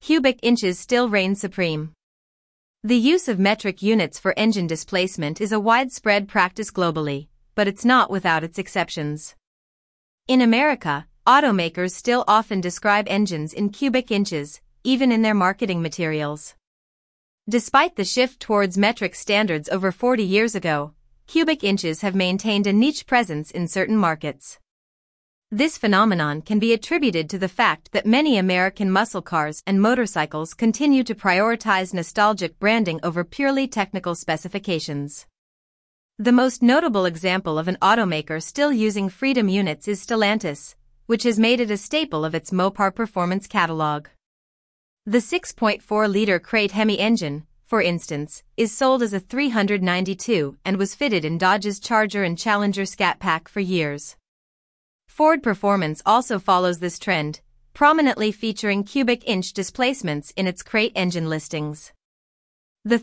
cubic inches still reign supreme. The use of metric units for engine displacement is a widespread practice globally, but it's not without its exceptions. In America, automakers still often describe engines in cubic inches, even in their marketing materials. Despite the shift towards metric standards over 40 years ago, cubic inches have maintained a niche presence in certain markets. This phenomenon can be attributed to the fact that many American muscle cars and motorcycles continue to prioritize nostalgic branding over purely technical specifications. The most notable example of an automaker still using Freedom units is Stellantis, which has made it a staple of its Mopar performance catalog. The 6.4-liter crate Hemi engine, for instance, is sold as a 392 and was fitted in Dodge's Charger and Challenger Scat Pack for years. Ford Performance also follows this trend, prominently featuring cubic inch displacements in its crate engine listings. The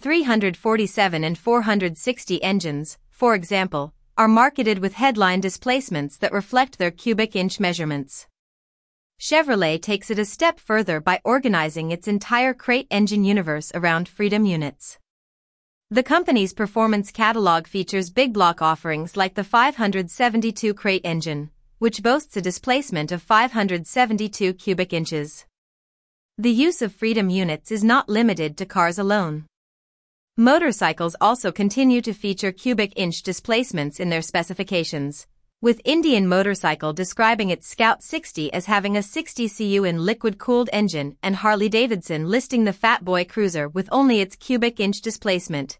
347 and 460 engines, for example, are marketed with headline displacements that reflect their cubic inch measurements. Chevrolet takes it a step further by organizing its entire crate engine universe around Freedom units. The company's performance catalog features big block offerings like the 572 crate engine, which boasts a displacement of 572 cubic inches. The use of Freedom units is not limited to cars alone. Motorcycles also continue to feature cubic inch displacements in their specifications, with Indian Motorcycle describing its Scout 60 as having a 60 cu in liquid-cooled engine and Harley-Davidson listing the Fat Boy Cruiser with only its cubic inch displacement,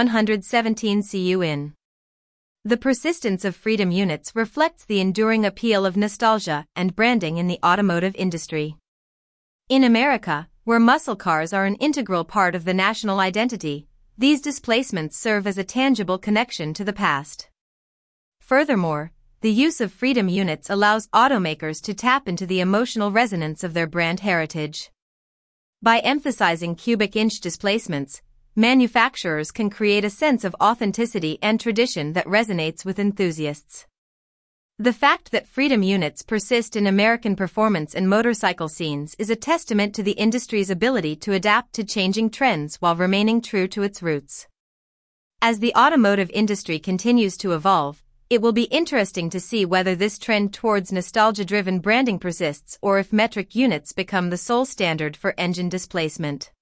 117 cu in. The persistence of Freedom units reflects the enduring appeal of nostalgia and branding in the automotive industry. In America, where muscle cars are an integral part of the national identity, these displacements serve as a tangible connection to the past. Furthermore, the use of Freedom units allows automakers to tap into the emotional resonance of their brand heritage. By emphasizing cubic inch displacements, manufacturers can create a sense of authenticity and tradition that resonates with enthusiasts. The fact that Freedom units persist in American performance and motorcycle scenes is a testament to the industry's ability to adapt to changing trends while remaining true to its roots. As the automotive industry continues to evolve, it will be interesting to see whether this trend towards nostalgia-driven branding persists or if metric units become the sole standard for engine displacement.